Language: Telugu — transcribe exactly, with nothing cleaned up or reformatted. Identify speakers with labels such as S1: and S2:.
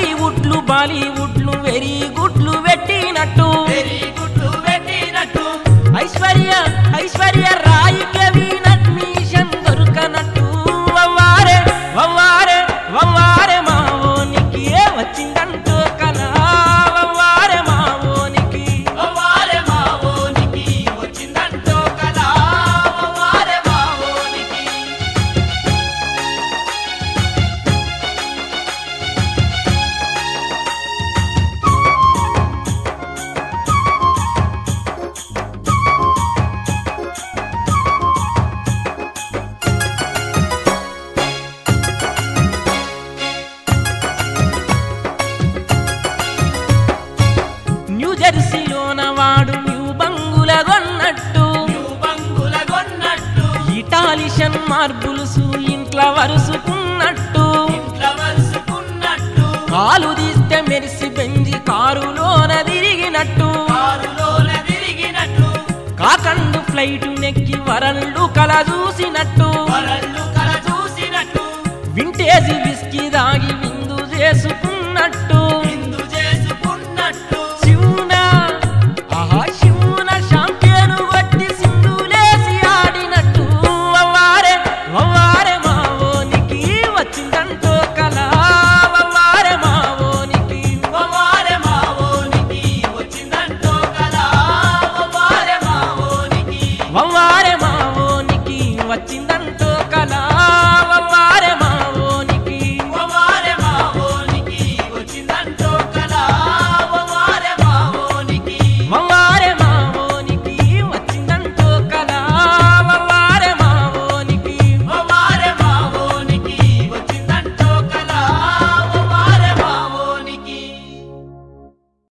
S1: హాలీవుడ్లు బాలీవుడ్లు వెరీ గుడ్లు పెట్టినట్టు ఐశ్వర్య ఐశ్వర్య రాయికి అడ్మిషన్ దొరకనట్టు వవ్వారే వవ్వారే వవ్వారే మావోనికి వచ్చిందంటూ కలా వవ్వారే మావోనికి
S2: వవ్వారే మావోనికి వచ్చిందంటూ కలా వవ్వారే మావోనికి
S1: న్యూ జెర్సీలోన వాడు న్యూ బంగుల కొన్నట్టు
S2: బంగుల కొన్నట్టు
S1: ఇటాలిషన్ మార్బుల్స్ ఇంట్లో వరుసుకున్నట్టు
S2: ఇంట్లో వరుసుకున్నట్టు
S1: కాలు తీస్తే మెరిసి బెంజి కారులోన తిరిగినట్టు
S2: కారులోన తిరిగినట్టు
S1: కాకండు ఫ్లైట్ నెక్కి వరల్డ్ కల చూసినట్టు
S2: వరల్డ్ కల చూసినట్టు
S1: వింటేజ్ విస్కీ దాగి విందు చేసుకున్నట్టు
S2: విందు చేసుకున్నట్టు
S1: శివునా ఆహా శివున షాంపియను కొట్టి సింధులేసి ఆడినట్టు వవ్వారే వవ్వారే మావోనికి వచ్చిందంటూ కలా వవ్వారే మావోనికి
S2: వవ్వారే మావోనికి వచ్చిందంటూ కలా వవ్వారే మావోనికి
S1: వవ్వారే మావోనికి వచ్చింద